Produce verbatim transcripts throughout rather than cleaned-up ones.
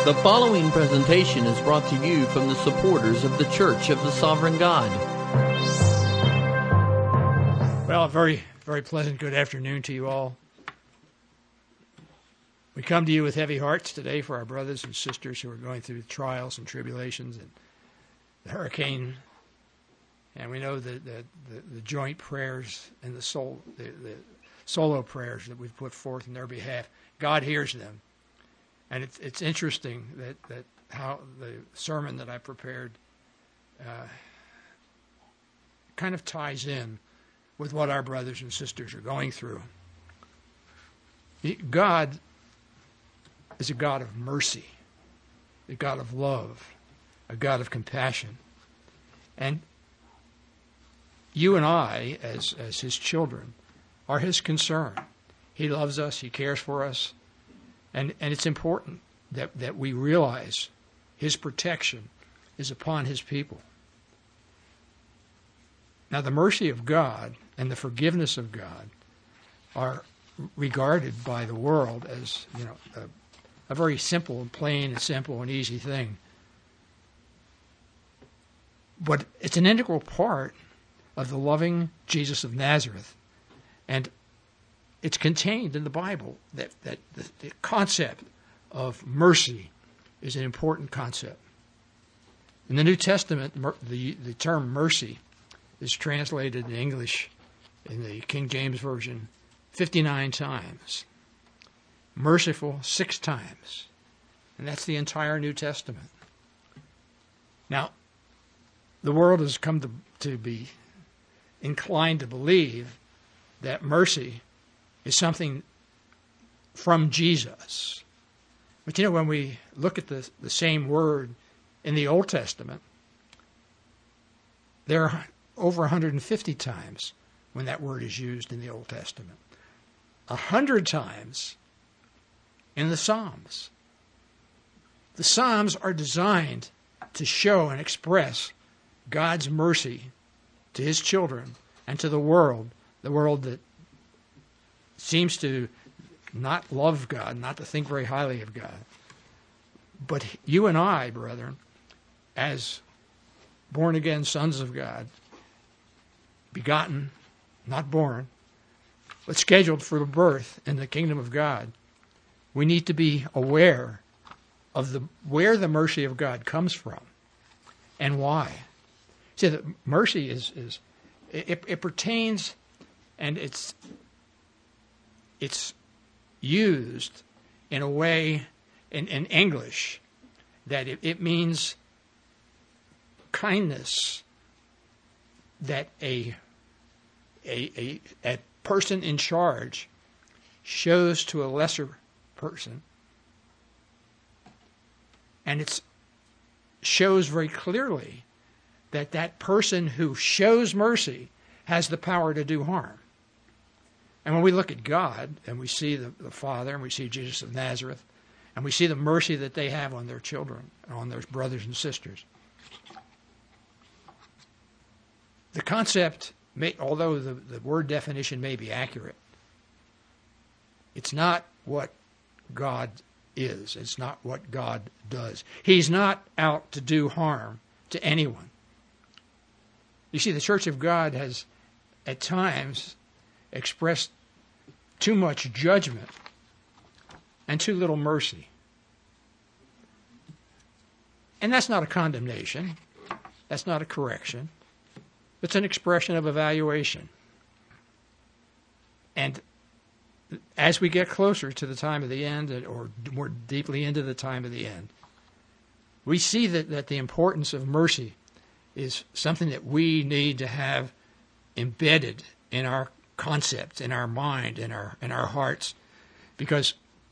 The following presentation is brought to you from the supporters of the Church of the Sovereign God. Well, a very, very pleasant good afternoon to you all. We come to you with heavy hearts today for our brothers and sisters who are going through trials and tribulations and the hurricane. And we know that the, the, the joint prayers and the, soul, the, the solo prayers that we've put forth in their behalf, God hears them. And it's, it's interesting that, that how the sermon that I prepared uh, kind of ties in with what our brothers and sisters are going through. God is a God of mercy, a God of love, a God of compassion. And you and I, as, as his children, are his concern. He loves us, he cares for us. And, and it's important that, that we realize his protection is upon his people. Now, the mercy of God and the forgiveness of God are regarded by the world as, you know, a, a very simple and plain and simple and easy thing. But it's an integral part of the loving Jesus of Nazareth. And it's contained in the Bible that, that the, the concept of mercy is an important concept. In the New Testament, mer- the, the term mercy is translated in English in the King James Version fifty-nine times. Merciful six times. And that's the entire New Testament. Now, the world has come to, to be inclined to believe that mercy is something from Jesus. But you know, when we look at the, the same word in the Old Testament, there are over one hundred fifty times when that word is used in the Old Testament. one hundred times in the Psalms. The Psalms are designed to show and express God's mercy to his children and to the world, the world that seems to not love God, not to think very highly of God. But you and I, brethren, as born-again sons of God, begotten, not born, but scheduled for birth in the kingdom of God, we need to be aware of the where the mercy of God comes from and why. See, the mercy is, is it, it pertains, and it's It's used in a way in, in English that it, it means kindness that a, a, a, a person in charge shows to a lesser person. And it shows very clearly that that person who shows mercy has the power to do harm. And when we look at God, and we see the, the Father, and we see Jesus of Nazareth, and we see the mercy that they have on their children, on their brothers and sisters, the concept, may, although the, the word definition may be accurate, it's not what God is. It's not what God does. He's not out to do harm to anyone. You see, the Church of God has, at times, expressed too much judgment and too little mercy. And that's not a condemnation. That's not a correction. It's an expression of evaluation. And as we get closer to the time of the end, or more deeply into the time of the end, we see that, that the importance of mercy is something that we need to have embedded in our concepts, in our mind, in our in our hearts, because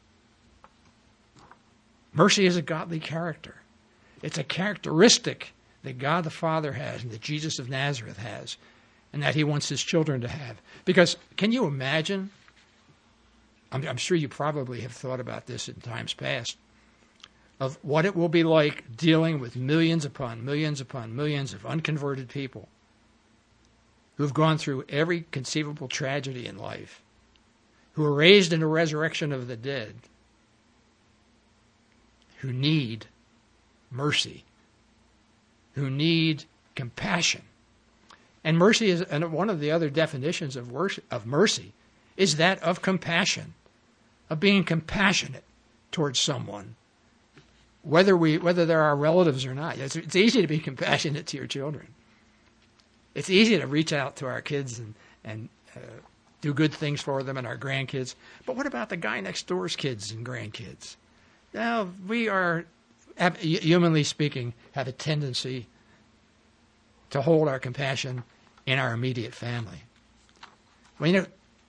mercy is a godly character. It's a characteristic that God the Father has and that Jesus of Nazareth has, and that he wants his children to have. Because can you imagine, I'm, I'm sure you probably have thought about this in times past, of what it will be like dealing with millions upon millions upon millions of unconverted people who've gone through every conceivable tragedy in life, who are raised in the resurrection of the dead, who need mercy, who need compassion. And mercy is, and one of the other definitions of worship, of mercy is that of compassion, of being compassionate towards someone, whether we whether they're our relatives or not. It's, it's easy to be compassionate to your children. It's easy to reach out to our kids and and uh, do good things for them and our grandkids. But what about the guy next door's kids and grandkids? Now, we are, humanly speaking, have a tendency to hold our compassion in our immediate family. Well, you know,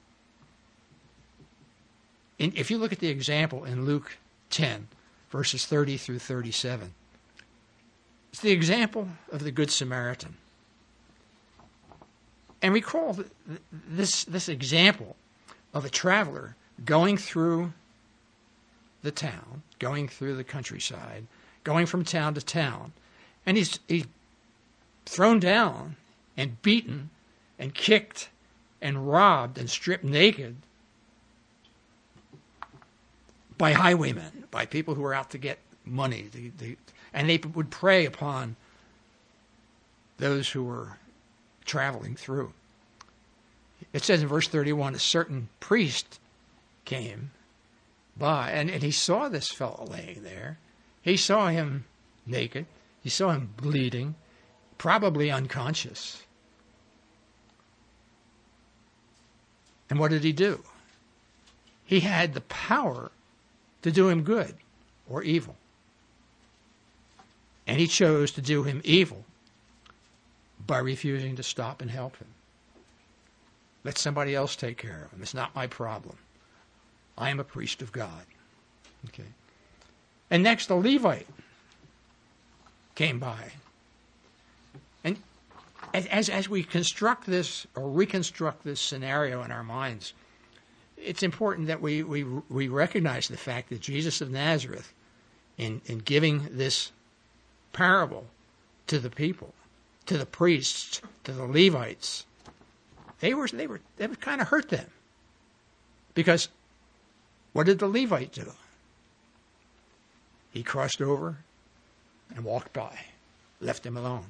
in, if you look at the example in Luke ten, verses thirty through thirty-seven, it's the example of the Good Samaritan. And recall this, this example of a traveler going through the town, going through the countryside, going from town to town, and he's, he's thrown down and beaten and kicked and robbed and stripped naked by highwaymen, by people who were out to get money. They, they, and they would prey upon those who were traveling through. It says in verse thirty-one, a certain priest came by, and, and he saw this fellow laying there. He saw him naked. He saw him bleeding, probably unconscious. And what did he do? He had the power to do him good or evil. And he chose to do him evil by refusing to stop and help him. Let somebody else take care of him. It's not my problem. I am a priest of God. Okay. And next, the Levite came by. And as, as we construct this or reconstruct this scenario in our minds, it's important that we, we, we recognize the fact that Jesus of Nazareth, in, in giving this parable to the people, to the priests, to the Levites, they were they were they would kind of hurt them. Because what did the Levite do? He crossed over and walked by, left him alone.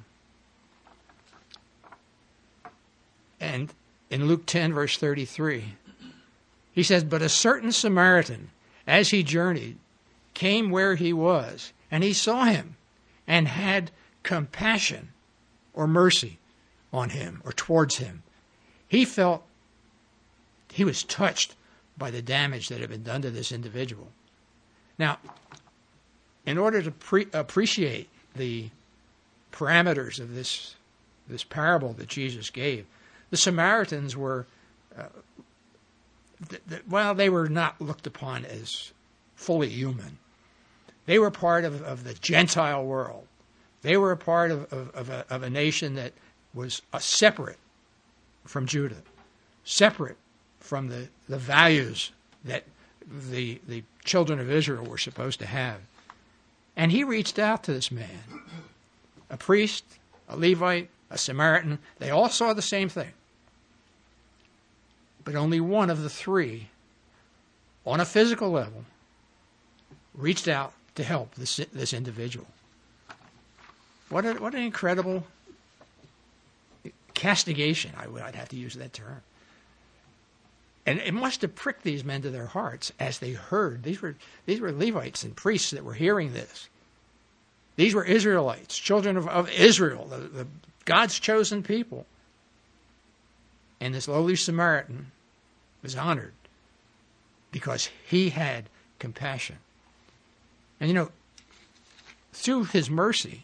And in Luke ten, verse thirty-three, he says, but a certain Samaritan, as he journeyed, came where he was, and he saw him, and had compassion or mercy on him or towards him. He felt, he was touched by the damage that had been done to this individual. Now, in order to pre- appreciate the parameters of this, this parable that Jesus gave, the Samaritans were, uh, th- th- well, they were not looked upon as fully human. They were part of, of the Gentile world. They were a part of, of, of, a, of a nation that was uh, separate from Judah, separate from the, the values that the, the children of Israel were supposed to have. And he reached out to this man, a priest, a Levite, a Samaritan. They all saw the same thing. But only one of the three, on a physical level, reached out to help this, this individual. What, a, what an incredible castigation, I would, I'd have to use that term. And it must have pricked these men to their hearts as they heard. These were, these were Levites and priests that were hearing this. These were Israelites, children of, of Israel, the, the God's chosen people. And this lowly Samaritan was honored because he had compassion. And you know, through his mercy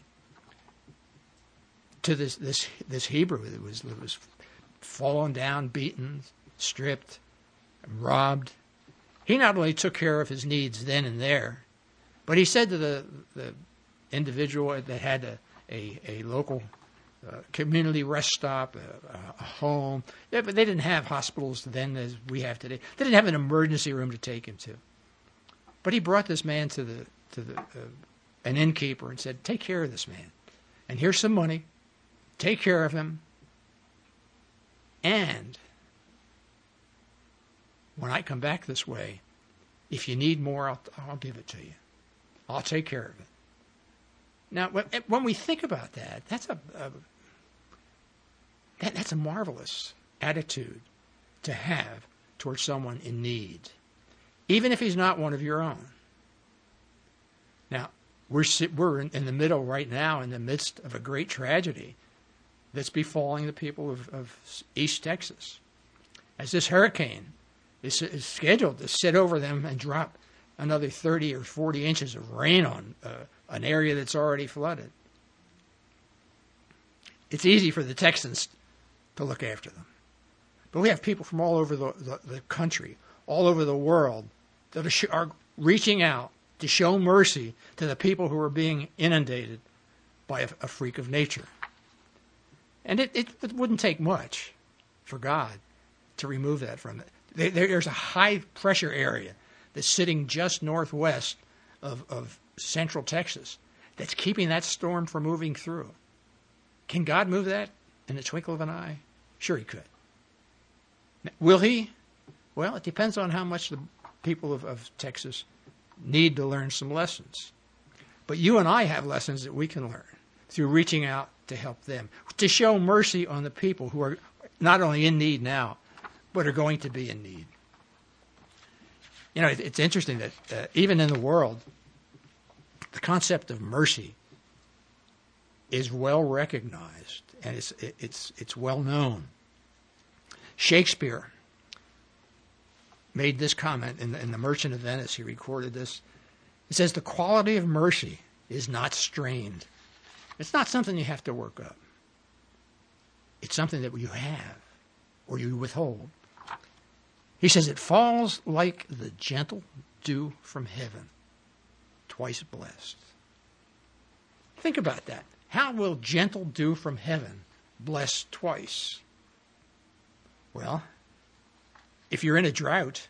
to this this this Hebrew that was that was fallen down, beaten, stripped, robbed, he not only took care of his needs then and there, but he said to the the individual that had a a, a local uh, community rest stop, a, a home. They, but they didn't have hospitals then as we have today. They didn't have an emergency room to take him to. But he brought this man to the to the uh, an innkeeper and said, "Take care of this man, and here's some money. Take care of him, and when I come back this way, if you need more, I'll, I'll give it to you." I'll take care of it. Now, when we think about that, that's a, a that, that's a marvelous attitude to have towards someone in need, even if he's not one of your own. Now, we're we're in the middle right now, in the midst of a great tragedy that's befalling the people of, of East Texas, as this hurricane is, is scheduled to sit over them and drop another thirty or forty inches of rain on uh, an area that's already flooded. It's easy for the Texans to look after them. But we have people from all over the, the, the country, all over the world, that are, sh- are reaching out to show mercy to the people who are being inundated by a, a freak of nature. And it, it, it wouldn't take much for God to remove that from it. There, there's a high-pressure area that's sitting just northwest of, of central Texas that's keeping that storm from moving through. Can God move that in the twinkle of an eye? Sure he could. Will he? Well, it depends on how much the people of, of Texas need to learn some lessons. But you and I have lessons that we can learn through reaching out to help them, to show mercy on the people who are not only in need now, but are going to be in need. You know, it, it's interesting that uh, even in the world, the concept of mercy is well recognized, and it's it, it's it's well known. Shakespeare made this comment in the, in the Merchant of Venice. He recorded this. It says, "The quality of mercy is not strained. It's not something you have to work up. It's something that you have, or you withhold." He says, "It falls like the gentle dew from heaven, twice blessed." Think about that. How will gentle dew from heaven bless twice? Well, if you're in a drought,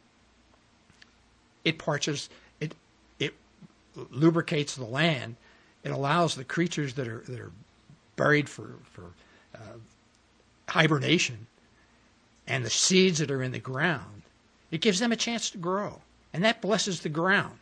it parches, it it lubricates the land. It allows the creatures that are that are buried for for uh, hibernation, and the seeds that are in the ground, it gives them a chance to grow, and that blesses the ground.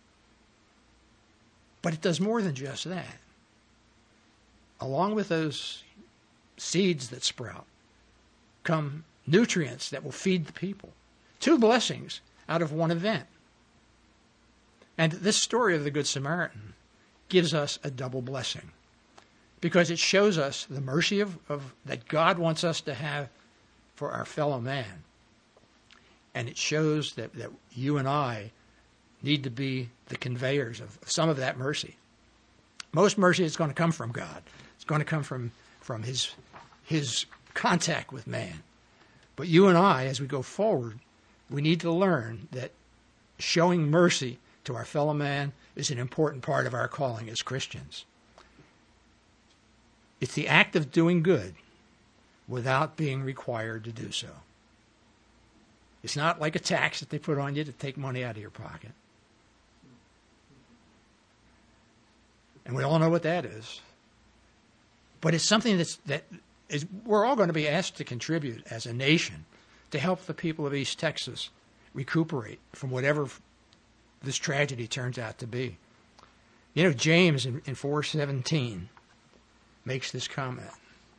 But it does more than just that. Along with those seeds that sprout come nutrients that will feed the people. Two blessings out of one event. And this story of the Good Samaritan gives us a double blessing, because it shows us the mercy of, of that God wants us to have for our fellow man. And it shows that, that you and I need to be the conveyors of some of that mercy. Most mercy is going to come from God. It's going to come from, from his, his contact with man. But you and I, as we go forward, we need to learn that showing mercy to our fellow man is an important part of our calling as Christians. It's the act of doing good without being required to do so. It's not like a tax that they put on you to take money out of your pocket. And we all know what that is. But it's something that's, that is, we're all going to be asked to contribute as a nation to help the people of East Texas recuperate from whatever this tragedy turns out to be. You know, James in, in four seventeen makes this comment.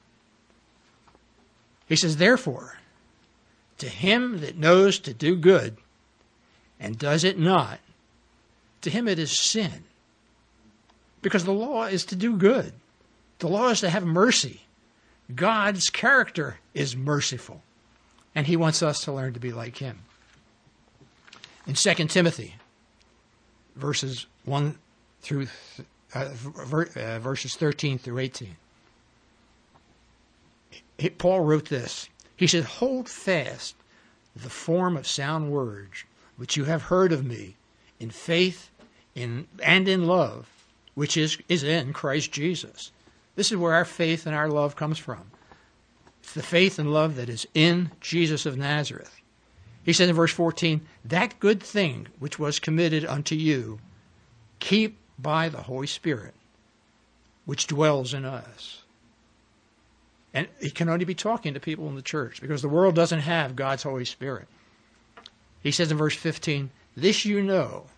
He says, "Therefore, to him that knows to do good and does it not, to him it is sin." Because the law is to do good. The law is to have mercy. God's character is merciful, and he wants us to learn to be like him. In Second Timothy, verses one through uh, ver, uh, verses thirteen through eighteen, he, Paul wrote this. He said, "Hold fast the form of sound words which you have heard of me, in faith in and in love, which is, is in Christ Jesus." This is where our faith and our love comes from. It's the faith and love that is in Jesus of Nazareth. He says in verse fourteen, "That good thing which was committed unto you, keep by the Holy Spirit, which dwells in us." And he can only be talking to people in the church, because the world doesn't have God's Holy Spirit. He says in verse fifteen, "This you know,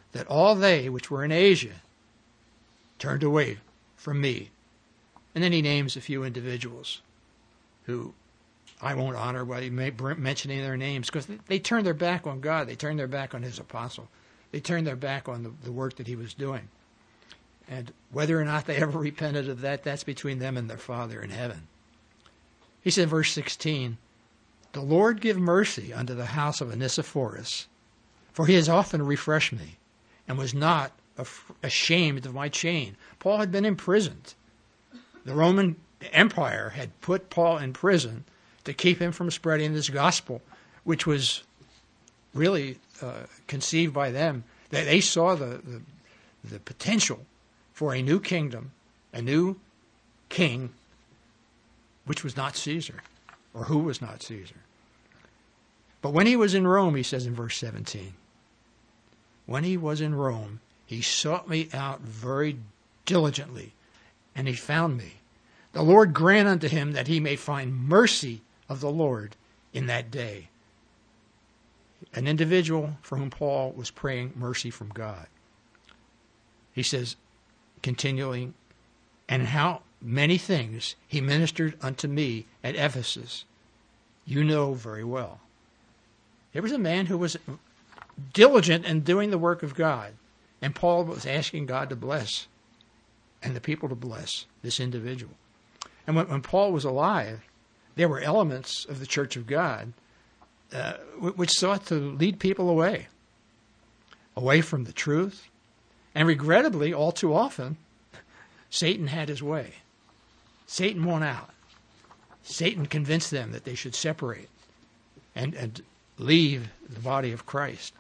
that all they which were in Asia turned away from me. And then he names a few individuals who I won't honor by mentioning their names, because they turned their back on God. They turned their back on his apostle. They turned their back on the, the work that he was doing. And whether or not they ever repented of that, that's between them and their Father in heaven. He said in verse sixteen, "The Lord give mercy unto the house of Onesiphorus, for he has often refreshed me, and was not ashamed of my chain." Paul had been imprisoned. The Roman Empire had put Paul in prison to keep him from spreading this gospel, which was really uh, conceived by them. They, they saw the, the, the potential for a new kingdom, a new king, which was not Caesar, or who was not Caesar. But when he was in Rome, he says in verse seventeen, when he was in Rome, he sought me out very diligently, and he found me. The Lord grant unto him that he may find mercy of the Lord in that day. An individual for whom Paul was praying mercy from God. He says, continuing, "And how many things he ministered unto me at Ephesus, you know very well." There was a man who was diligent in doing the work of God, and Paul was asking God to bless and the people to bless this individual. And when, when Paul was alive, there were elements of the Church of God uh, which sought to lead people away, away from the truth. And regrettably, all too often, Satan had his way. Satan won out. Satan convinced them that they should separate and, and leave the body of Christ.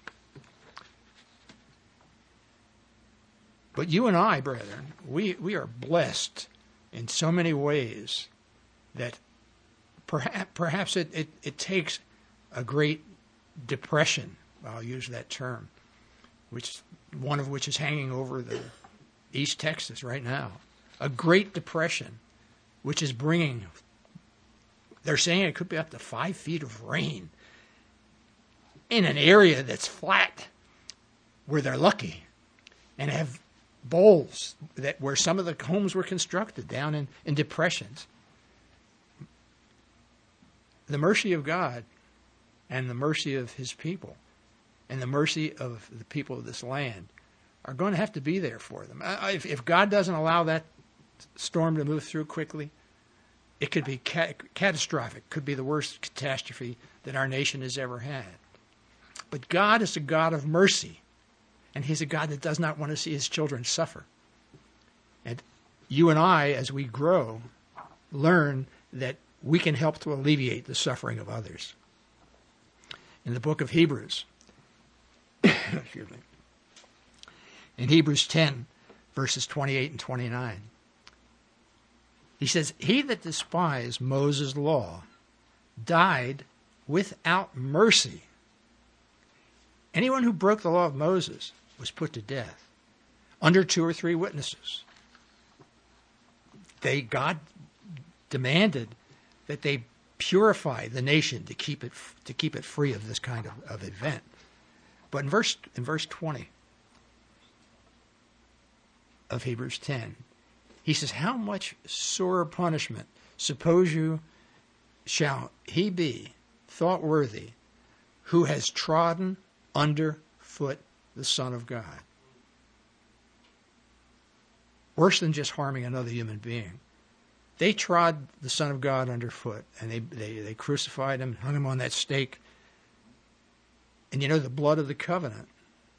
But you and I, brethren, we, we are blessed in so many ways that perhaps, perhaps it, it, it takes a great depression, I'll use that term, which one of which is hanging over the East Texas right now. A great depression, which is bringing, they're saying it could be up to five feet of rain in an area that's flat, where they're lucky, and have bowls that where some of the homes were constructed down in, in depressions. The mercy of God and the mercy of his people and the mercy of the people of this land are going to have to be there for them. If, if God doesn't allow that storm to move through quickly, it could be ca- catastrophic, could be the worst catastrophe that our nation has ever had. But God is a God of mercy, and he's a God that does not want to see his children suffer. And you and I, as we grow, learn that we can help to alleviate the suffering of others. In the book of Hebrews, excuse me, in Hebrews ten, verses twenty-eight and twenty-nine, he says, "He that despised Moses' law died without mercy." Anyone who broke the law of Moses was put to death under two or three witnesses. They, God demanded that they purify the nation to keep it to keep it free of this kind of, of event. But in verse in verse twenty of Hebrews ten, he says, "How much sorer punishment, suppose you, shall he be thought worthy, who has trodden under foot the Son of God?" Worse than just harming another human being. They trod the Son of God underfoot, and they, they, they crucified him, hung him on that stake. And you know, the blood of the covenant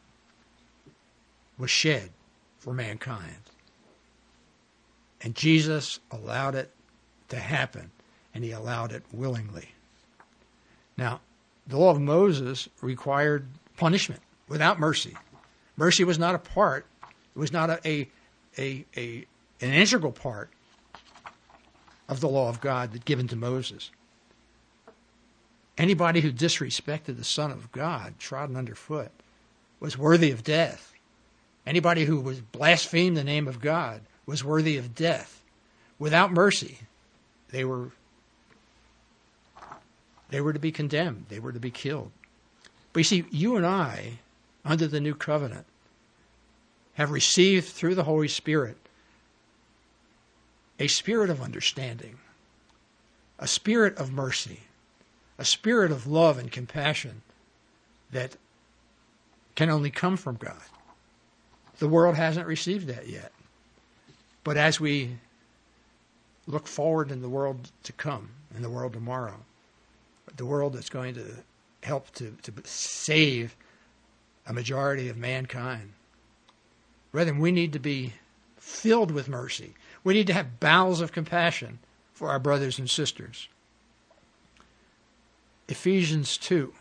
was shed for mankind. And Jesus allowed it to happen, and he allowed it willingly. Now, the law of Moses required punishment without mercy. Mercy was not a part, it was not a, a, a, a an integral part of the law of God that given to Moses. Anybody who disrespected the Son of God, trodden underfoot, was worthy of death. Anybody who was blasphemed the name of God was worthy of death. Without mercy, they were they were to be condemned. They were to be killed. But you see, you and I, under the new covenant, have received through the Holy Spirit a spirit of understanding, a spirit of mercy, a spirit of love and compassion that can only come from God. The world hasn't received that yet. But as we look forward in the world to come, in the world tomorrow, the world that's going to help to, to save a majority of mankind, brethren, we need to be filled with mercy. We need to have bowels of compassion for our brothers and sisters. Ephesians two,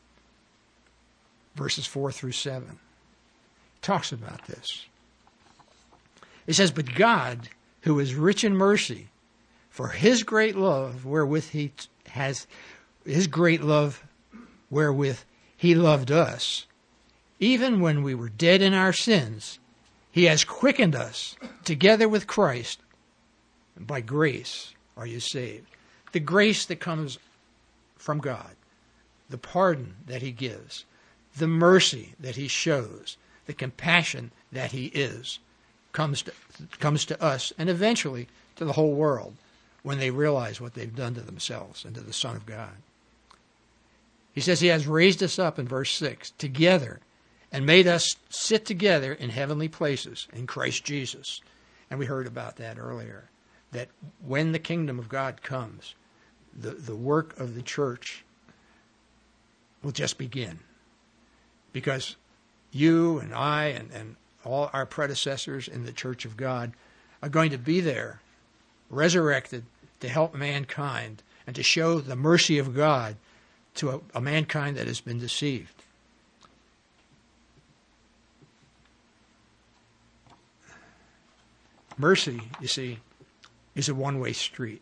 verses four through seven, talks about this. It says, "But God, who is rich in mercy, for his great love wherewith he has, his great love wherewith he loved us, even when we were dead in our sins, he has quickened us together with Christ, and by grace are you saved." The grace that comes from God, the pardon that he gives, the mercy that he shows, the compassion that he is, comes to, comes to us and eventually to the whole world when they realize what they've done to themselves and to the Son of God. He says he has raised us up in verse six together and made us sit together in heavenly places in Christ Jesus. And we heard about that earlier, that when the kingdom of God comes, the, the work of the church will just begin. Because you and I and, and all our predecessors in the church of God are going to be there, resurrected, to help mankind and to show the mercy of God to a, a mankind that has been deceived. Mercy, you see, is a one-way street.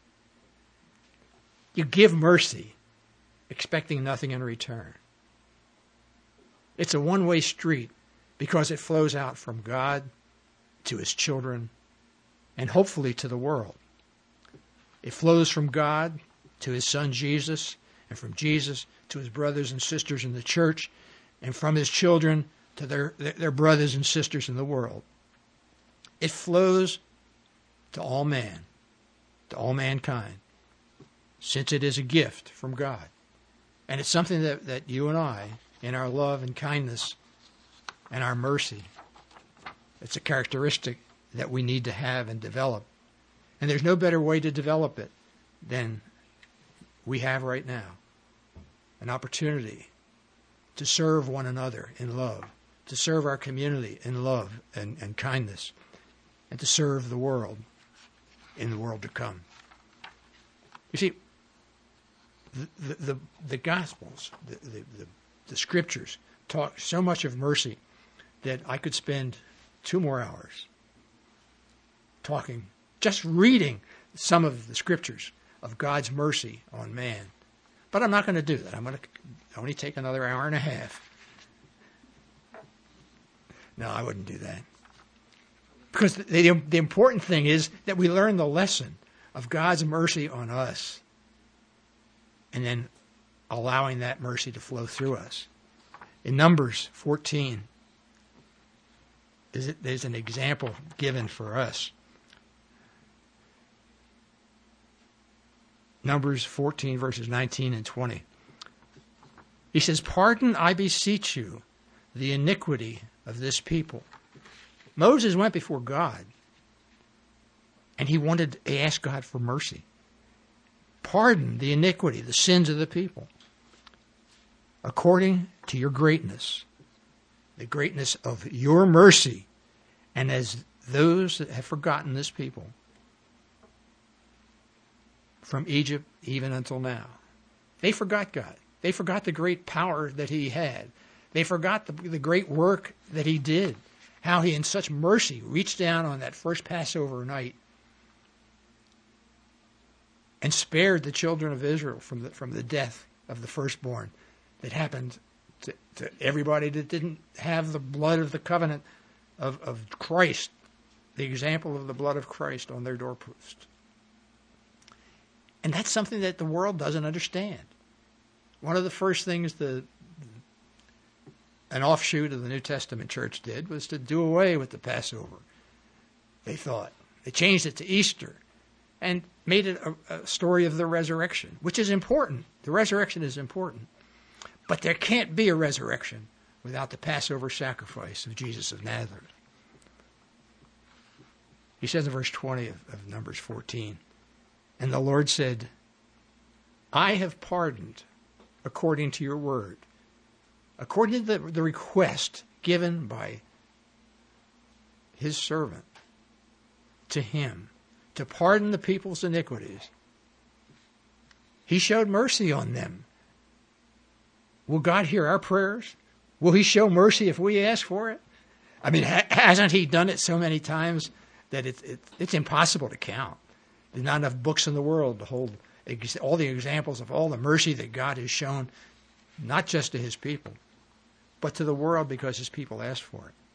You give mercy, expecting nothing in return. It's a one-way street because it flows out from God to his children and hopefully to the world. It flows from God to his Son Jesus, and from Jesus to his brothers and sisters in the church, and from his children to their, their brothers and sisters in the world. It flows to all man, to all mankind, since it is a gift from God. And it's something that, that you and I, in our love and kindness and our mercy, it's a characteristic that we need to have and develop. And there's no better way to develop it than we have right now. An opportunity to serve one another in love, to serve our community in love and, and kindness, and to serve the world in the world to come. You see, the the, the, the Gospels, the, the, the, the Scriptures, talk so much of mercy that I could spend two more hours talking, just reading some of the Scriptures of God's mercy on man. But I'm not going to do that. I'm going to only take another hour and a half. No, I wouldn't do that. Because the, the, the important thing is that we learn the lesson of God's mercy on us and then allowing that mercy to flow through us. In Numbers fourteen, there's, there's an example given for us. Numbers fourteen, verses nineteen and twenty. He says, "Pardon, I beseech you, the iniquity of this people." Moses went before God, and he wanted to ask God for mercy. Pardon the iniquity, the sins of the people, according to your greatness, the greatness of your mercy, and as those that have forgotten this people from Egypt even until now. They forgot God. They forgot the great power that he had. They forgot the, the great work that he did. How he in such mercy reached down on that first Passover night and spared the children of Israel from the, from the death of the firstborn that happened to, to everybody that didn't have the blood of the covenant of, of Christ, the example of the blood of Christ on their doorpost. And that's something that the world doesn't understand. One of the first things the an offshoot of the New Testament church did was to do away with the Passover, they thought. They changed it to Easter and made it a, a story of the resurrection, which is important. The resurrection is important. But there can't be a resurrection without the Passover sacrifice of Jesus of Nazareth. He says in verse twenty of, of Numbers fourteen, "And the Lord said, I have pardoned according to your word," according to the, the request given by his servant to him to pardon the people's iniquities. He showed mercy on them. Will God hear our prayers? Will he show mercy if we ask for it? I mean, ha- hasn't he done it so many times that it, it, it's impossible to count? There's not enough books in the world to hold ex- all the examples of all the mercy that God has shown, not just to his people, but to the world because his people asked for it.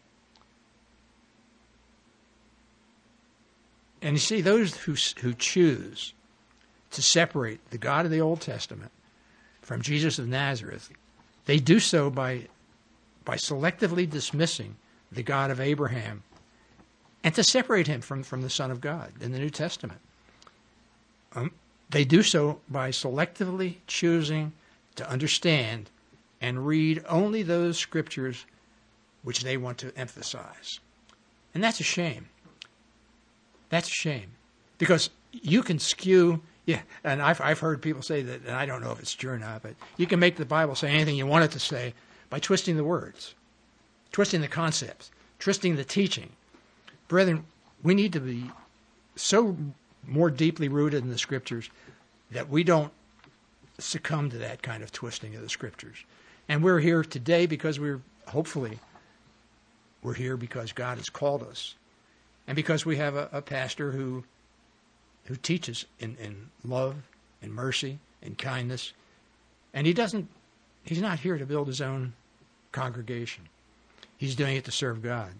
And you see, those who who choose to separate the God of the Old Testament from Jesus of Nazareth, they do so by by selectively dismissing the God of Abraham and to separate him from, from the Son of God in the New Testament. Um, they do so by selectively choosing to understand and read only those scriptures which they want to emphasize. And that's a shame. That's a shame. Because you can skew, yeah, and I've, I've heard people say that, and I don't know if it's true or not, but you can make the Bible say anything you want it to say by twisting the words, twisting the concepts, twisting the teaching. Brethren, we need to be so more deeply rooted in the Scriptures that we don't succumb to that kind of twisting of the Scriptures. And we're here today because we're, hopefully, we're here because God has called us. And because we have a, a pastor who who teaches in, in love and mercy and kindness. And he doesn't, he's not here to build his own congregation. He's doing it to serve God.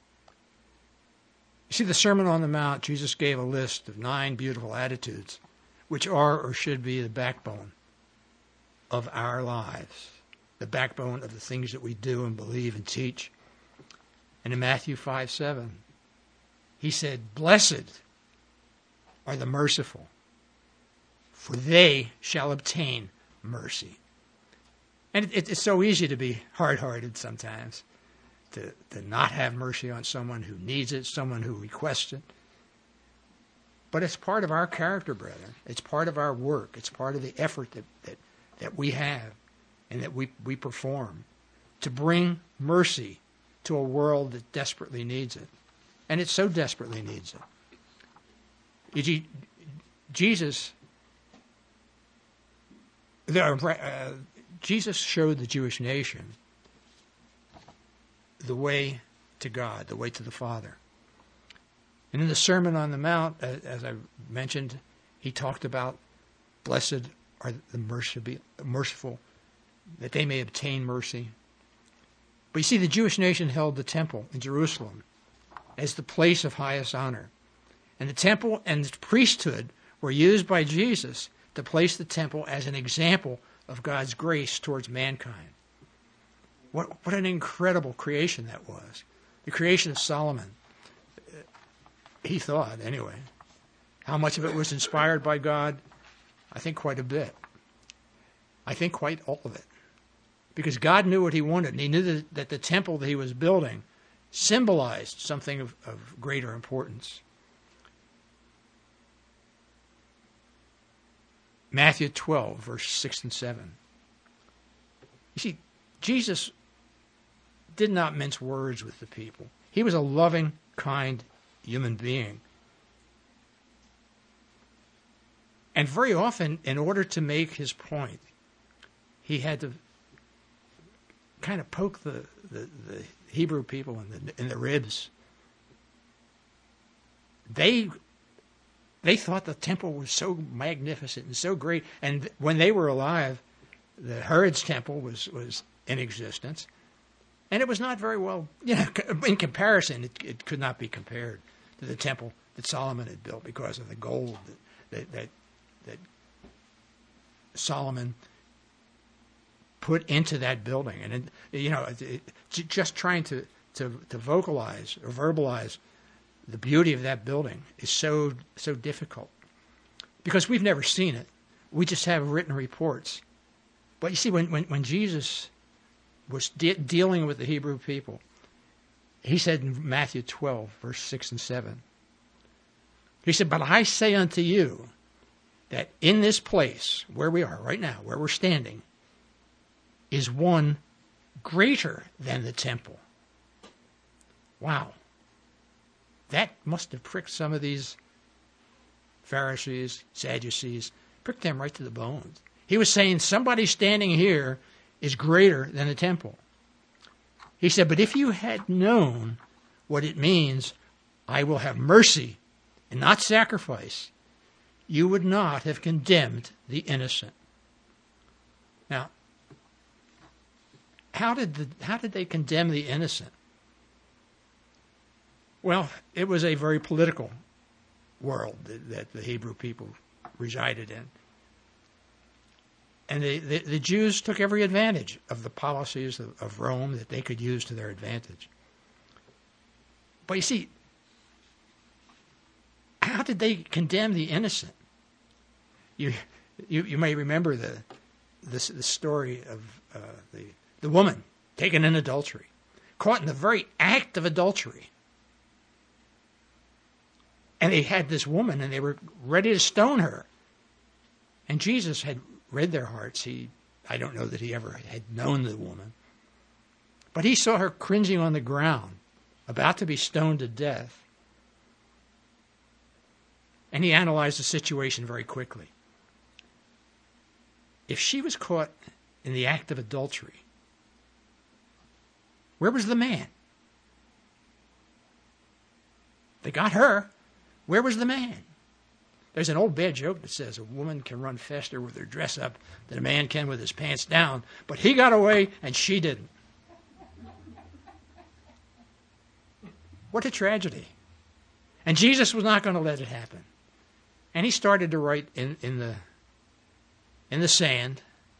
You see, the Sermon on the Mount, Jesus gave a list of nine beautiful attitudes, which are or should be the backbone of our lives, the backbone of the things that we do and believe and teach. And in Matthew five seven, he said, "Blessed are the merciful, for they shall obtain mercy." And it, it's so easy to be hard-hearted sometimes, to, to not have mercy on someone who needs it, someone who requests it. But it's part of our character, brethren. It's part of our work. It's part of the effort that, that, that we have and that we, we perform to bring mercy to a world that desperately needs it. And it so desperately needs it. Jesus, uh, Jesus showed the Jewish nation the way to God, the way to the Father. And in the Sermon on the Mount, as I mentioned, he talked about blessed are the merciful, that they may obtain mercy. But you see, the Jewish nation held the temple in Jerusalem as the place of highest honor. And the temple and the priesthood were used by Jesus to place the temple as an example of God's grace towards mankind. What, what an incredible creation that was. The creation of Solomon. He thought, anyway. How much of it was inspired by God? I think quite a bit. I think quite all of it. Because God knew what he wanted, and he knew that, that the temple that he was building symbolized something of, of greater importance. Matthew twelve, verse six and seven. You see, Jesus did not mince words with the people. He was a loving, kind human being. And very often, in order to make his point, he had to kind of poke the, the, the Hebrew people in the, in the ribs. They They thought the temple was so magnificent and so great. And when they were alive, the Herod's temple was, was in existence. And it was not very well, you know, in comparison, it, it could not be compared to the temple that Solomon had built because of the gold that, that, that, that Solomon put into that building. And, it, you know, it, it, just trying to, to, to vocalize or verbalize the beauty of that building is so, so difficult because we've never seen it. We just have written reports. But you see, when, when, when Jesus was de- dealing with the Hebrew people, he said in Matthew twelve, verse six and seven, he said, "But I say unto you that in this place where we are right now, where we're standing, is one greater than the temple." Wow. That must have pricked some of these Pharisees, Sadducees, pricked them right to the bones. He was saying somebody standing here is greater than the temple. He said, "But if you had known what it means, I will have mercy and not sacrifice, you would not have condemned the innocent." Now, how did the, how did they condemn the innocent? Well, it was a very political world that, that the Hebrew people resided in. And the, the, the Jews took every advantage of the policies of, of Rome that they could use to their advantage. But you see, how did they condemn the innocent? You you, you may remember the, the, the story of uh, the, the woman taken in adultery, caught in the very act of adultery. And they had this woman, and they were ready to stone her. And Jesus had read their hearts. He, I don't know that he ever had known the woman. But he saw her cringing on the ground, about to be stoned to death. And he analyzed the situation very quickly. If she was caught in the act of adultery, where was the man? They got her. Where was the man? There's an old bad joke that says a woman can run faster with her dress up than a man can with his pants down, but he got away and she didn't. What a tragedy. And Jesus was not going to let it happen. And he started to write in, in the in the sand.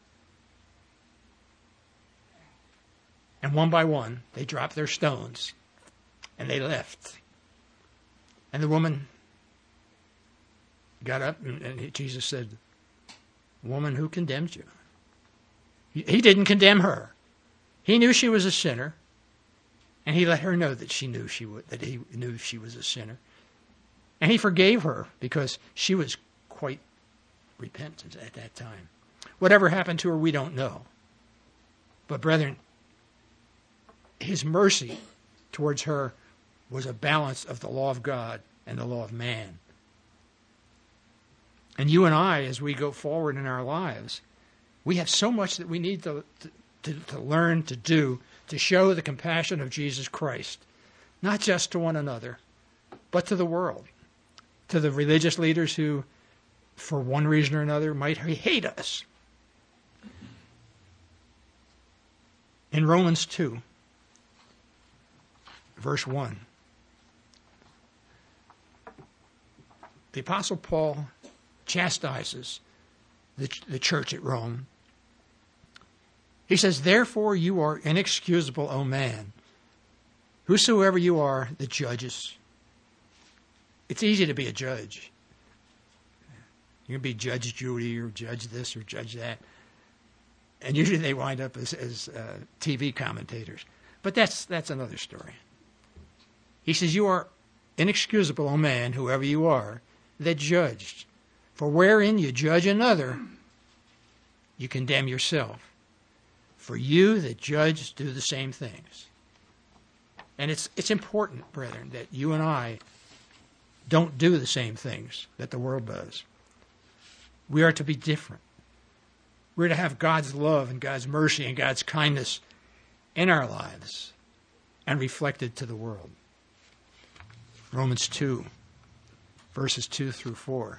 And one by one, they dropped their stones and they left. And the woman got up, and, and Jesus said, "Woman, who condemned you?" He, he didn't condemn her. He knew she was a sinner, and he let her know that she knew she would, that he knew she was a sinner, and he forgave her because she was quite repentant at that time. Whatever happened to her, we don't know. But brethren, his mercy towards her was a balance of the law of God and the law of man. And you and I, as we go forward in our lives, we have so much that we need to, to, to learn to do to show the compassion of Jesus Christ, not just to one another, but to the world, to the religious leaders who, for one reason or another, might hate us. In Romans two, verse one, the Apostle Paul chastises the, the church at Rome. He says, "Therefore you are inexcusable, O man, whosoever you are that judges." It's easy to be a judge. You can be Judge Judy or Judge this or Judge that. And usually they wind up as, as uh, T V commentators. But that's that's another story. He says, "You are inexcusable, O man, whoever you are, that judged. For wherein you judge another, you condemn yourself. For you that judge do the same things." And it's it's important, brethren, that you and I don't do the same things that the world does. We are to be different. We're to have God's love and God's mercy and God's kindness in our lives and reflected to the world. Romans two, verses two through four.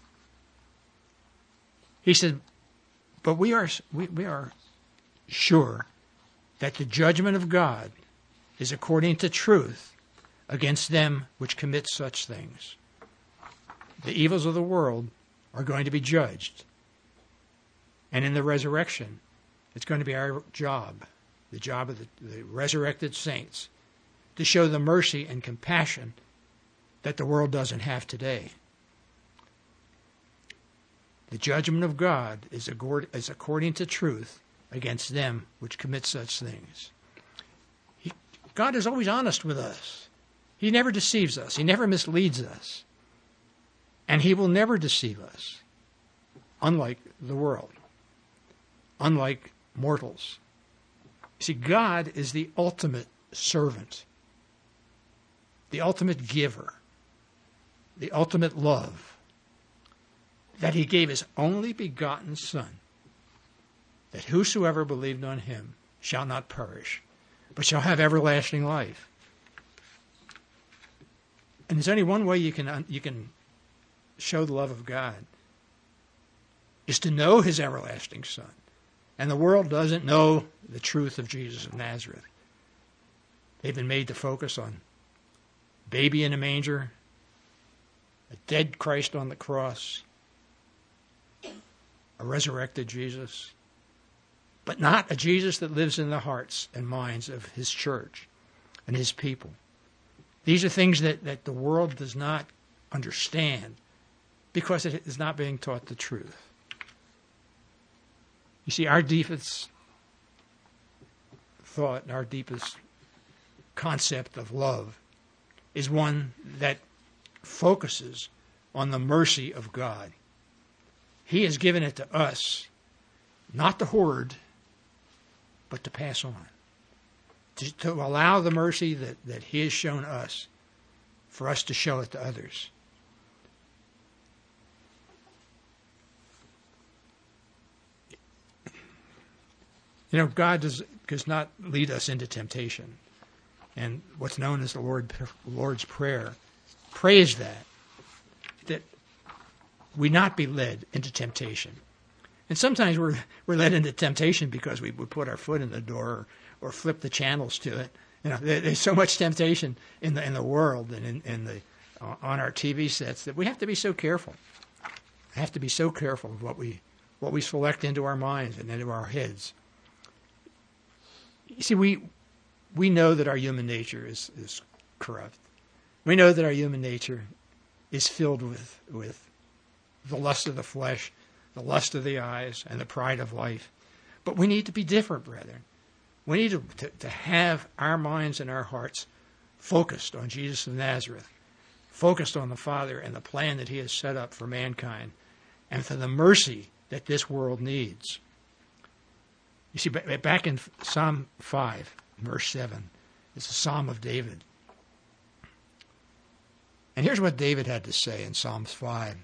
He said, "But we are we, we are sure that the judgment of God is according to truth against them which commit such things. The evils of the world are going to be judged. And in the resurrection, It's going to be our job, the job of the, the resurrected saints, to show the mercy and compassion that the world doesn't have today. The judgment of God is according to truth against them which commit such things. He, God is always honest with us. He never deceives us. He never misleads us. And he will never deceive us, unlike the world, unlike mortals. See, God is the ultimate servant, the ultimate giver, the ultimate love, that he gave his only begotten Son, that whosoever believed on him shall not perish, but shall have everlasting life. And there's only one way you can you can show the love of God, is to know his everlasting Son. And the world doesn't know the truth of Jesus of Nazareth. They've been made to focus on baby in a manger, a dead Christ on the cross, a resurrected Jesus, but not a Jesus that lives in the hearts and minds of his church and his people. These are things that, that the world does not understand because it is not being taught the truth. You see, our deepest thought, our deepest concept of love is one that focuses on the mercy of God. He has given it to us, not to hoard, but to pass on. To, to allow the mercy that, that he has shown us, for us to show it to others. You know, God does, does not lead us into temptation. And what's known as the Lord, Lord's Prayer prays that, that we not be led into temptation. And sometimes we're we're led into temptation because we would put our foot in the door or, or flip the channels to it. You know, there, there's so much temptation in the in the world and in, in the uh, on our T V sets that we have to be so careful. We have to be so careful of what we what we select into our minds and into our heads. You see, we we know that our human nature is, is corrupt. We know that our human nature is filled with with the lust of the flesh, the lust of the eyes, and the pride of life. But we need to be different, brethren. We need to, to, to have our minds and our hearts focused on Jesus of Nazareth, focused on the Father and the plan that he has set up for mankind, and for the mercy that this world needs. You see, back in Psalm five, verse seven, it's a Psalm of David. And here's what David had to say in Psalms five.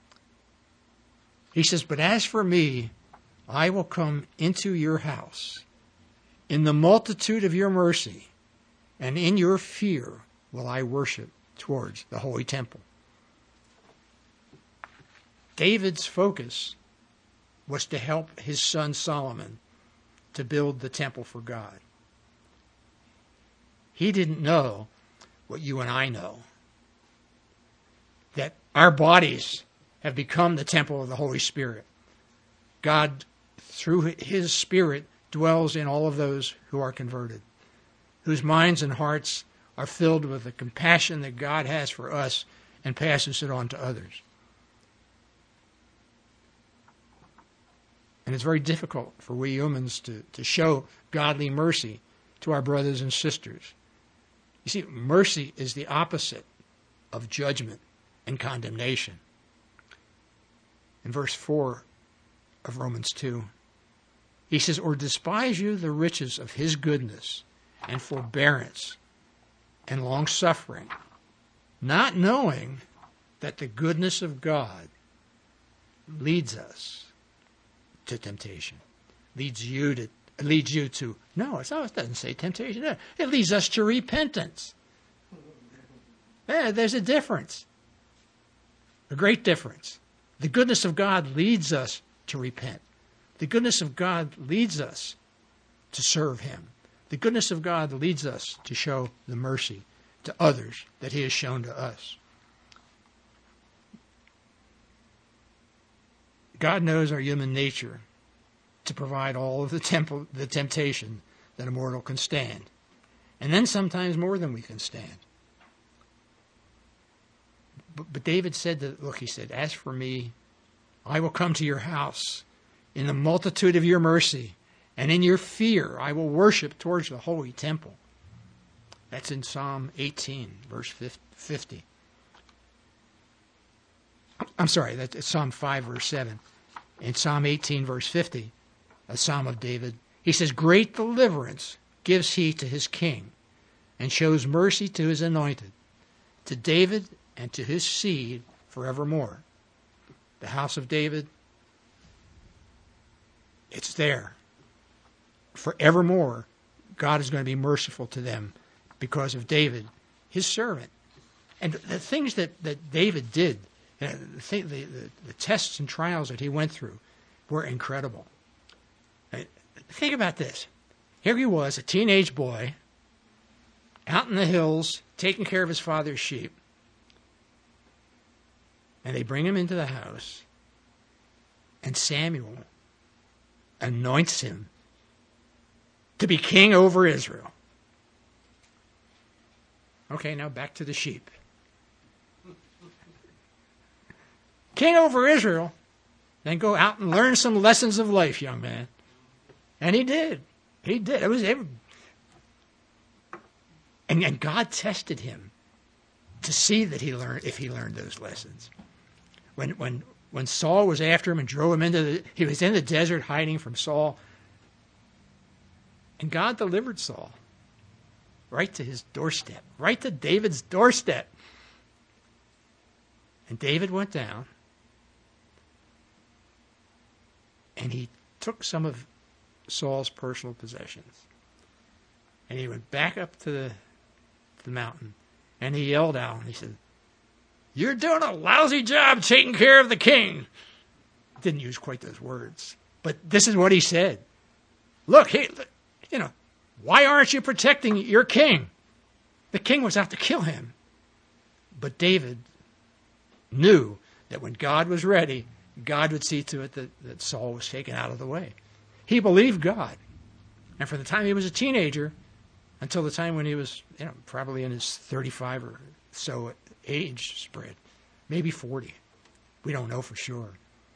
He says, "But as for me, I will come into your house. In the multitude of your mercy, and in your fear will I worship towards the holy temple." David's focus was to help his son Solomon to build the temple for God. He didn't know what you and I know, that our bodies have become the temple of the Holy Spirit. God, through his Spirit, dwells in all of those who are converted, whose minds and hearts are filled with the compassion that God has for us and passes it on to others. And it's very difficult for we humans to, to show godly mercy to our brothers and sisters. You see, mercy is the opposite of judgment and condemnation. In verse four of Romans two, he says, "Or despise you the riches of his goodness and forbearance and long-suffering, not knowing that the goodness of God leads us to temptation." Leads you to, leads you to, no, it's not, it doesn't say temptation. No, it leads us to repentance. Yeah, there's a difference. A great difference. The goodness of God leads us to repent. The goodness of God leads us to serve him. The goodness of God leads us to show the mercy to others that he has shown to us. God knows our human nature to provide all of the, temp- the temptation that a mortal can stand. And then sometimes more than we can stand. But, but David said that, look, he said, as for me, I will come to your house in the multitude of your mercy, and in your fear I will worship towards the holy temple. That's in Psalm eighteen, verse fifty. I'm sorry, that's Psalm five, verse seven. In Psalm eighteen, verse fifty, a psalm of David, he says, great deliverance gives he to his king, and shows mercy to his anointed, to David and to his seed forevermore. The house of David, it's there. Forevermore, God is going to be merciful to them because of David, his servant. And the things that, that David did, you know, the, thing, the, the, the tests and trials that he went through were incredible. Think about this. Here he was, a teenage boy, out in the hills, taking care of his father's sheep. And they bring him into the house, and Samuel anoints him to be king over Israel. Okay, now back to the sheep. King over Israel, then go out and learn some lessons of life, young man. And he did. He did. It was it, and, and God tested him to see that he learned if he learned those lessons. When when when Saul was after him and drove him into the, he was in the desert hiding from Saul. And God delivered Saul right to his doorstep, right to David's doorstep. And David went down and he took some of Saul's personal possessions. And he went back up to the, to the mountain and he yelled out, he said, "You're doing a lousy job taking care of the king." Didn't use quite those words, but this is what he said. Look, he, you know, why aren't you protecting your king? The king was out to kill him. But David knew that when God was ready, God would see to it that, that Saul was taken out of the way. He believed God. And from the time he was a teenager until the time when he was, you know, probably in his thirty-five or so age spread, maybe forty. We don't know for sure.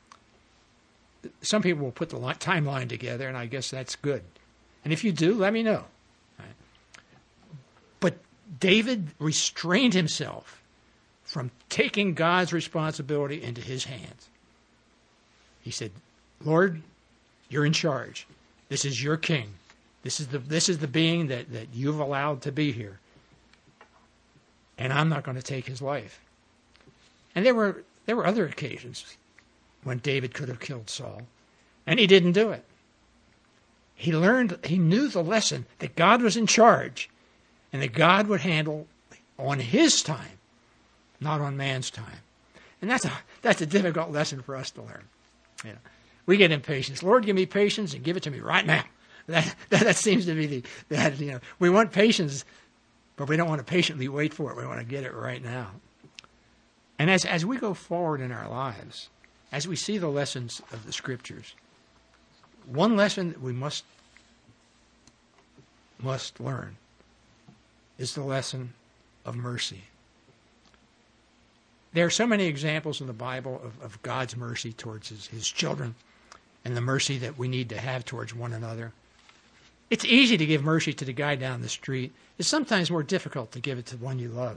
Some people will put the timeline together, and I guess that's good. And if you do, let me know. Right? But David restrained himself from taking God's responsibility into his hands. He said, "Lord, you're in charge. This is your king. This is the this is the being that, that you've allowed to be here. And I'm not going to take his life." And there were there were other occasions when David could have killed Saul, and he didn't do it. He learned, he knew the lesson that God was in charge, and that God would handle on his time, not on man's time. And that's a that's a difficult lesson for us to learn. You know, we get impatient. Lord, give me patience and give it to me right now. That that, that seems to be the that you know we want patience, but we don't want to patiently wait for it. We want to get it right now. And as as we go forward in our lives, as we see the lessons of the Scriptures, one lesson that we must must learn is the lesson of mercy. There are so many examples in the Bible of, of God's mercy towards his, his children and the mercy that we need to have towards one another. It's easy to give mercy to the guy down the street. It's sometimes more difficult to give it to one you love.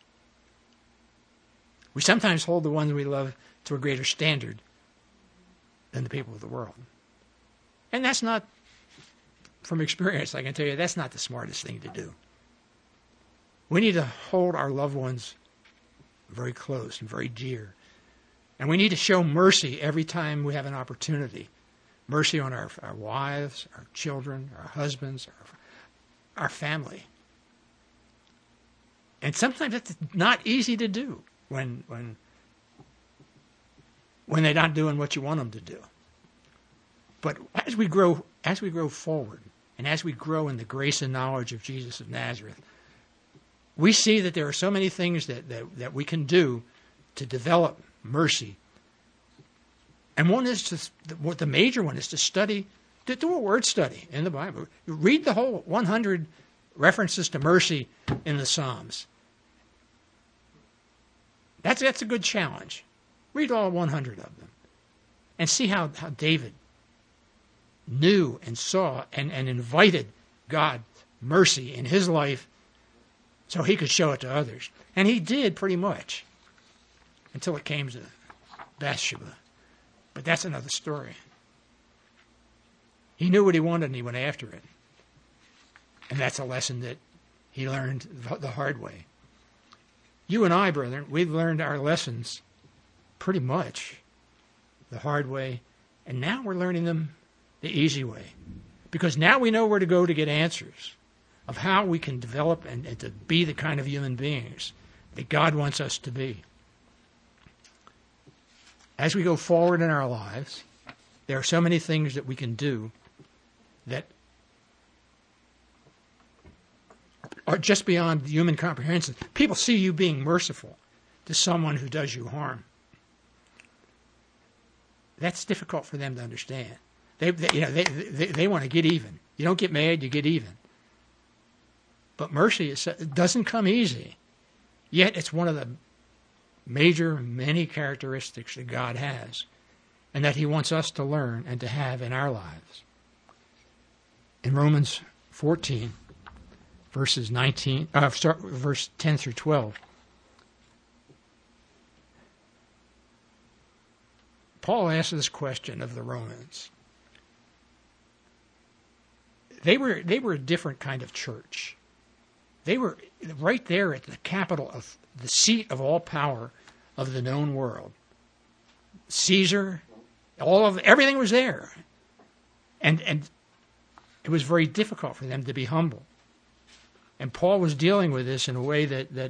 We sometimes hold the ones we love to a greater standard than the people of the world. And that's not, from experience, I can tell you, that's not the smartest thing to do. We need to hold our loved ones very close and very dear. And we need to show mercy every time we have an opportunity. Mercy on our, our wives, our children, our husbands, our, our family. And sometimes it's not easy to do when when when they're not doing what you want them to do. But as we grow as we grow forward, and as we grow in the grace and knowledge of Jesus of Nazareth, we see that there are so many things that, that, that we can do to develop mercy. And one is to, what the major one is to study Do a word study in the Bible. Read the whole one hundred references to mercy in the Psalms. That's, that's a good challenge. Read all one hundred of them. And see how, how David knew and saw and, and invited God's mercy in his life so he could show it to others. And he did pretty much until it came to Bathsheba. But that's another story. He knew what he wanted and he went after it. And that's a lesson that he learned the hard way. You and I, brethren, we've learned our lessons pretty much the hard way, and now we're learning them the easy way. Because now we know where to go to get answers of how we can develop and, and to be the kind of human beings that God wants us to be. As we go forward in our lives, there are so many things that we can do that are just beyond human comprehension. People see you being merciful to someone who does you harm. That's difficult for them to understand. They, they you know, they, they, they want to get even. You don't get mad, you get even. But mercy is, it doesn't come easy. Yet it's one of the major, many characteristics that God has, and that he wants us to learn and to have in our lives. In Romans fourteen, verses nineteen, uh, start verse ten through twelve, Paul asks this question of the Romans. They were they were a different kind of church. They were right there at the capital of the seat of all power of the known world. Caesar, all of everything was there, and and it was very difficult for them to be humble. And Paul was dealing with this in a way that that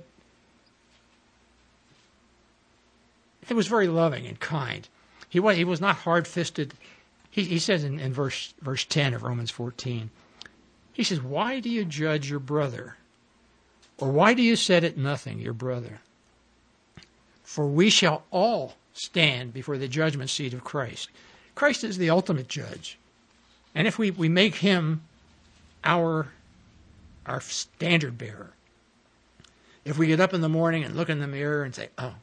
it was very loving and kind. He was he was not hard-fisted. He he says in, in verse verse ten of Romans fourteen, he says, "Why do you judge your brother? Or why do you set at nothing your brother? For we shall all stand before the judgment seat of Christ." Christ is the ultimate judge. And if we, we make him our, our standard bearer, if we get up in the morning and look in the mirror and say, oh,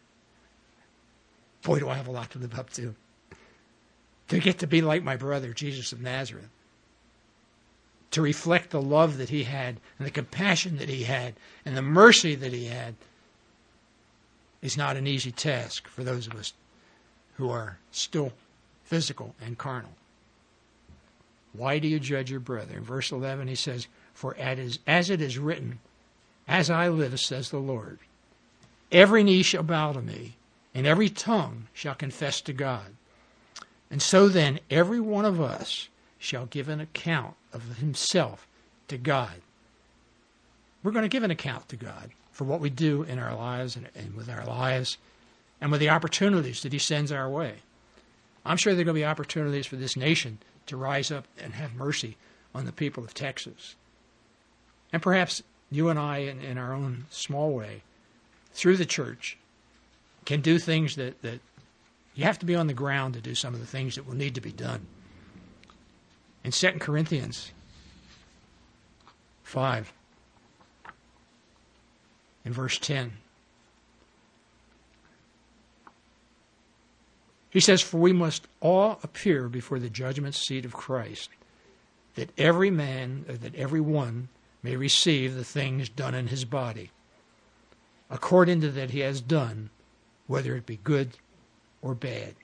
boy, do I have a lot to live up to. To get to be like my brother, Jesus of Nazareth. To reflect the love that he had and the compassion that he had and the mercy that he had is not an easy task for those of us who are still physical and carnal. Why do you judge your brother? In verse eleven he says, "For as it is written, as I live, says the Lord, every knee shall bow to me, and every tongue shall confess to God. And so then every one of us shall give an account of himself to God." We're going to give an account to God for what we do in our lives and, and with our lives and with the opportunities that he sends our way. I'm sure there are going to be opportunities for this nation to rise up and have mercy on the people of Texas. And perhaps you and I, in, in our own small way, through the church, can do things that, that you have to be on the ground to do some of the things that will need to be done. In Second Corinthians five, in verse ten, he says, "For we must all appear before the judgment seat of Christ, that every man, or that every one may receive the things done in his body, according to that he has done, whether it be good or bad."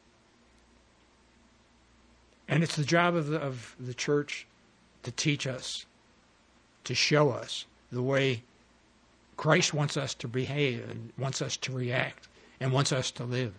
And it's the job of the, of the church to teach us, to show us the way Christ wants us to behave and wants us to react and wants us to live.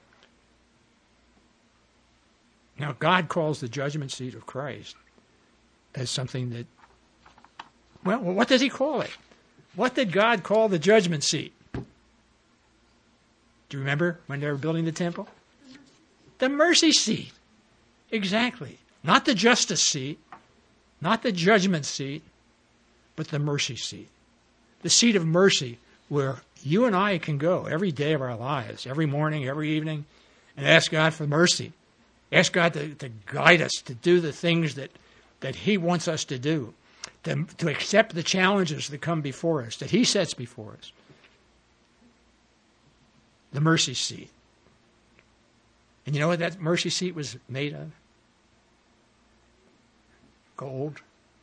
Now, God calls the judgment seat of Christ as something that, well, what does he call it? What did God call the judgment seat? Do you remember when they were building the temple? The mercy seat. Exactly. Not the justice seat, not the judgment seat, but the mercy seat. The seat of mercy where you and I can go every day of our lives, every morning, every evening, and ask God for mercy Ask God to, to guide us to do the things that, that He wants us to do, to, to accept the challenges that come before us, that He sets before us. The mercy seat. And you know what that mercy seat was made of? Gold.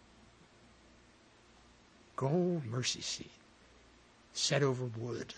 Gold mercy seat. Set over wood.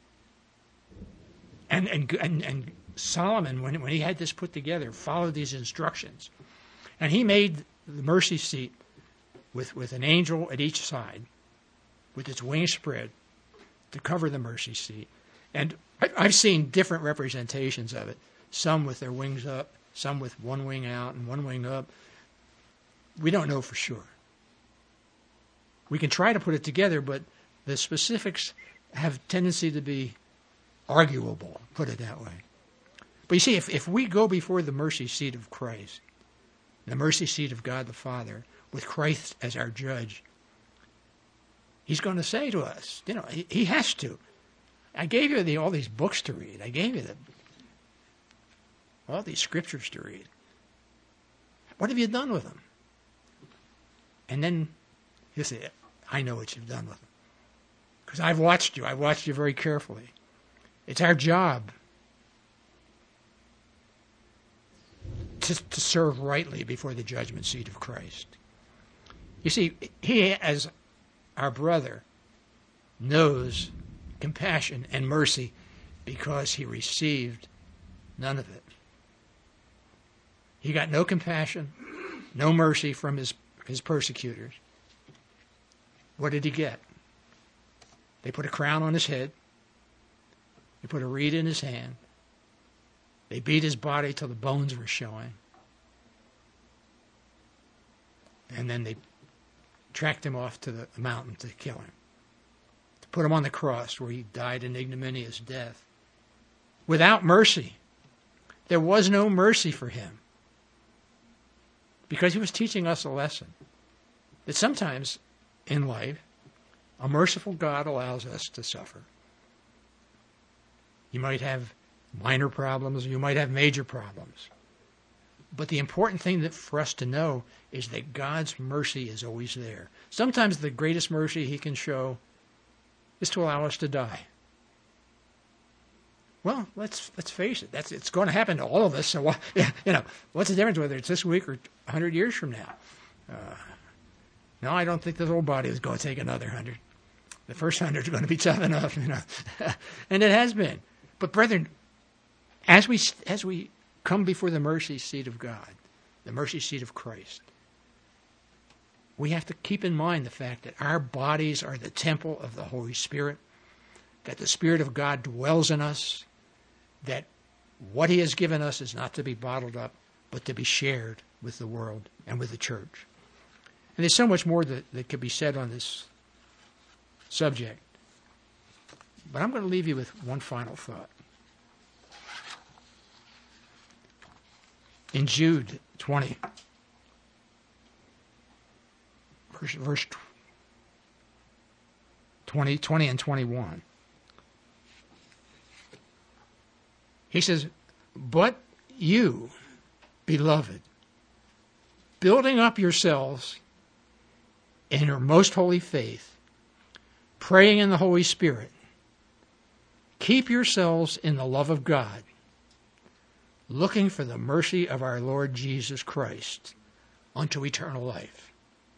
And and and, and Solomon, when, when he had this put together, followed these instructions. And he made the mercy seat with, with an angel at each side, with its wings spread, to cover the mercy seat. And I, I've seen different representations of it. Some with their wings up, some with one wing out and one wing up. We don't know for sure. We can try to put it together, but the specifics have tendency to be arguable, put it that way. But you see, if, if we go before the mercy seat of Christ, the mercy seat of God the Father, with Christ as our judge, He's going to say to us, you know, He, he has to. I gave you the, all these books to read. I gave you the, all these scriptures to read. What have you done with them? And then He'll say, I know what you've done with them. Because I've watched you. I've watched you very carefully. It's our job to, to serve rightly before the judgment seat of Christ. You see, He, as our brother, knows compassion and mercy because He received none of it. He got no compassion, no mercy from his, his persecutors. What did He get? They put a crown on His head. They put a reed in His hand. They beat His body till the bones were showing. And then they tracked Him off to the mountain to kill Him. To put Him on the cross where He died an ignominious death. Without mercy. There was no mercy for Him. Because He was teaching us a lesson. That sometimes in life, a merciful God allows us to suffer. You might have minor problems, you might have major problems. But the important thing that for us to know is that God's mercy is always there. Sometimes the greatest mercy He can show is to allow us to die. Well, let's let's face it. That's it's going to happen to all of us. So, what, you know, what's the difference whether it's this week or a hundred years from now? Uh, no, I don't think this old body is going to take another hundred. The first hundred is going to be tough enough, you know, and it has been. But brethren, as we as we come before the mercy seat of God, the mercy seat of Christ, we have to keep in mind the fact that our bodies are the temple of the Holy Spirit, that the Spirit of God dwells in us, that what He has given us is not to be bottled up, but to be shared with the world and with the church. And there's so much more that, that could be said on this subject. But I'm going to leave you with one final thought. In Jude twenty, verse, verse twenty, twenty and twenty-one, he says, "But you, beloved, building up yourselves in your most holy faith, praying in the Holy Spirit, keep yourselves in the love of God, looking for the mercy of our Lord Jesus Christ unto eternal life."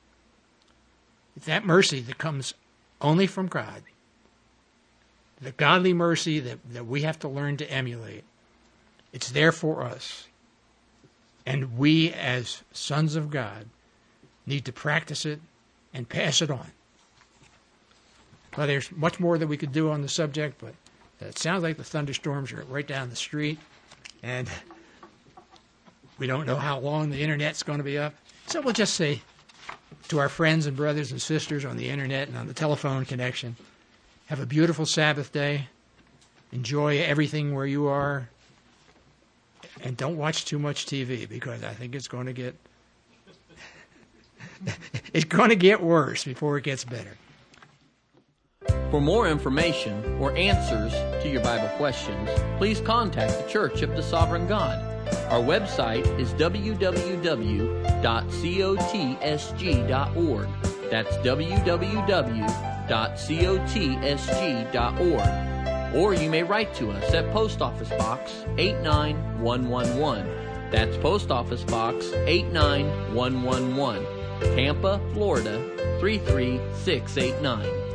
That mercy that comes only from God, the godly mercy that, that we have to learn to emulate, it's there for us. And we, as sons of God, need to practice it and pass it on. Well, there's much more that we could do on the subject, but it sounds like the thunderstorms are right down the street, and we don't know how long the Internet's going to be up. So we'll just say to our friends and brothers and sisters on the Internet and on the telephone connection, have a beautiful Sabbath day. Enjoy everything where you are. And don't watch too much T V, because I think it's going to get it's going to get worse before it gets better. For more information or answers to your Bible questions, please contact the Church of the Sovereign God Our website is w w w dot cotsg dot org. That's w w w dot cotsg dot org. Or you may write to us at Post Office Box eight nine one one one. That's Post Office Box eight nine one one one, Tampa, Florida three three six eight nine.